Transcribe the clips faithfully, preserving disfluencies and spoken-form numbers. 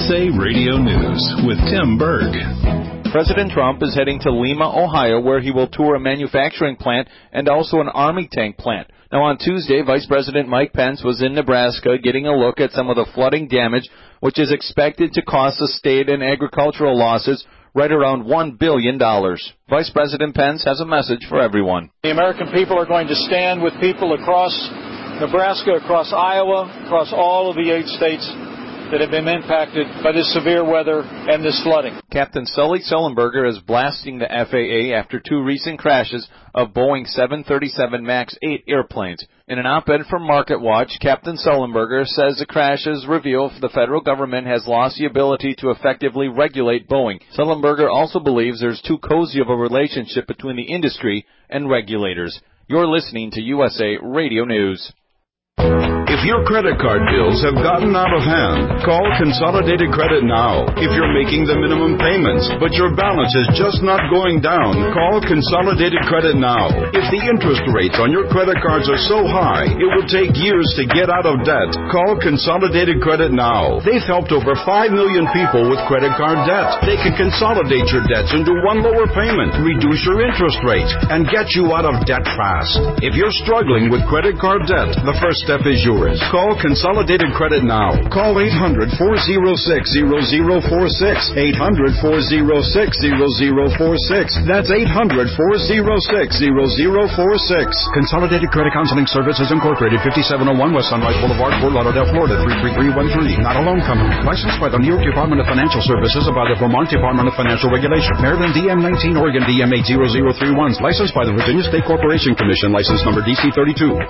S A Radio News with Tim Berg. President Trump is heading to Lima, Ohio, where he will tour a manufacturing plant and also an Army tank plant. Now, on Tuesday, Vice President Mike Pence was in Nebraska getting a look at some of the flooding damage, which is expected to cost the state in agricultural losses right around one billion dollars. Vice President Pence has a message for everyone. The American people are going to stand with people across Nebraska, across Iowa, across all of the eight states that have been impacted by this severe weather and this flooding. Captain Sully Sullenberger is blasting the F A A after two recent crashes of Boeing seven thirty-seven MAX eight airplanes. In an op-ed from MarketWatch, Captain Sullenberger says the crashes reveal the federal government has lost the ability to effectively regulate Boeing. Sullenberger also believes there's too cozy of a relationship between the industry and regulators. You're listening to U S A Radio News. If your credit card bills have gotten out of hand, call Consolidated Credit now. If you're making the minimum payments, but your balance is just not going down, call Consolidated Credit now. If the interest rates on your credit cards are so high, it will take years to get out of debt, call Consolidated Credit now. They've helped over five million people with credit card debt. They can consolidate your debts into one lower payment, reduce your interest rate, and get you out of debt fast. If you're struggling with credit card debt, the first step is yours. Call Consolidated Credit now. Call eight hundred, four oh six, zero zero four six. eight hundred, four oh six, zero zero four six. That's eight hundred, four oh six, zero zero four six. Consolidated Credit Counseling Services Incorporated, fifty-seven oh one West Sunrise Boulevard, Fort Lauderdale, Florida, three three three one three. Not a loan company. Licensed by the New York Department of Financial Services and by the Vermont Department of Financial Regulation. Maryland D M nineteen, Oregon D M eight zero zero three one. Licensed by the Virginia State Corporation Commission. License number D C thirty-two.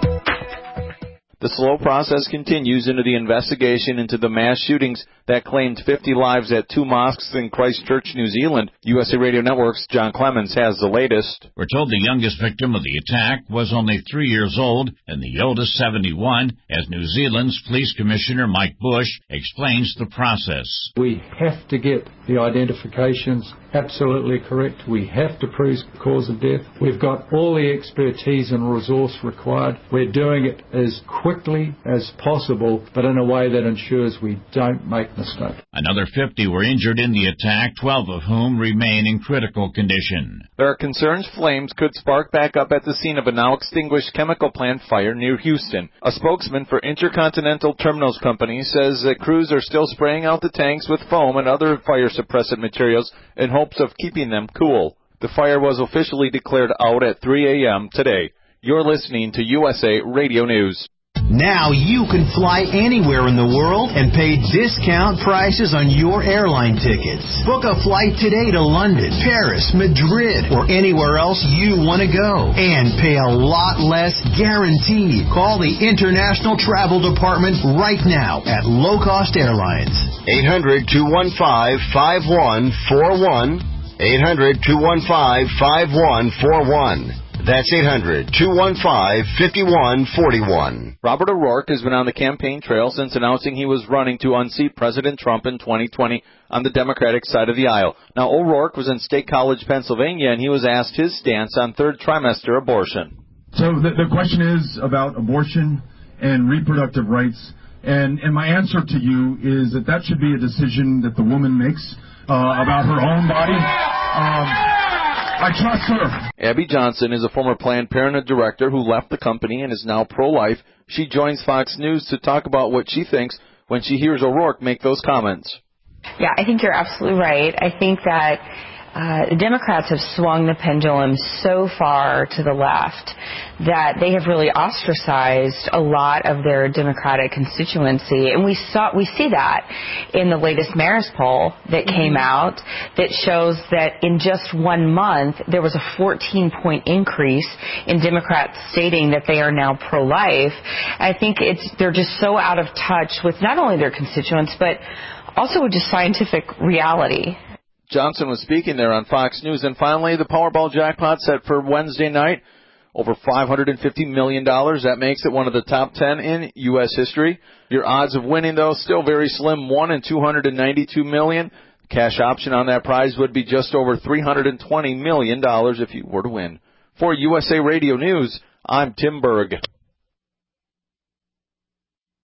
The slow process continues into the investigation into the mass shootings that claimed fifty lives at two mosques in Christchurch, New Zealand. U S A Radio Network's John Clemens has the latest. We're told the youngest victim of the attack was only three years old and the oldest seventy-one, as New Zealand's Police Commissioner Mike Bush explains the process. We have to get the identifications absolutely correct. We have to prove the cause of death. We've got all the expertise and resource required. We're doing it as quickly as possible, but in a way that ensures we don't make mistakes. Another fifty were injured in the attack, twelve of whom remain in critical condition. There are concerns flames could spark back up at the scene of a now-extinguished chemical plant fire near Houston. A spokesman for Intercontinental Terminals Company says that crews are still spraying out the tanks with foam and other fire-suppressant materials in hopes of keeping them cool. The fire was officially declared out at three a.m. today. You're listening to U S A Radio News. Now you can fly anywhere in the world and pay discount prices on your airline tickets. Book a flight today to London, Paris, Madrid, or anywhere else you want to go. And pay a lot less guaranteed. Call the International Travel Department right now at Low Cost Airlines. eight hundred, two one five, five one four one. eight hundred, two one five, five one four one. That's eight hundred, two one five, five one four one. Robert O'Rourke has been on the campaign trail since announcing he was running to unseat President Trump in twenty twenty on the Democratic side of the aisle. Now, O'Rourke was in State College, Pennsylvania, and he was asked his stance on third trimester abortion. So the, the question is about abortion and reproductive rights, and, and my answer to you is that that should be a decision that the woman makes uh, about her own body. Um, I trust her. Abby Johnson is a former Planned Parenthood director who left the company and is now pro-life. She joins Fox News to talk about what she thinks when she hears O'Rourke make those comments. Yeah, I think you're absolutely right. I think that uh, the Democrats have swung the pendulum so far to the left that they have really ostracized a lot of their Democratic constituency. And we saw, we see that in the latest Marist poll that came out that shows that in just one month, there was a fourteen-point increase in Democrats stating that they are now pro-life. I think it's they're just so out of touch with not only their constituents, but also with just scientific reality. Johnson was speaking there on Fox News. And finally, the Powerball jackpot set for Wednesday night, over five hundred fifty million dollars. That makes it one of the top ten in U S history. Your odds of winning, though, still very slim, one in two hundred ninety-two million. Cash option on that prize would be just over three hundred twenty million dollars if you were to win. For U S A Radio News, I'm Tim Berg.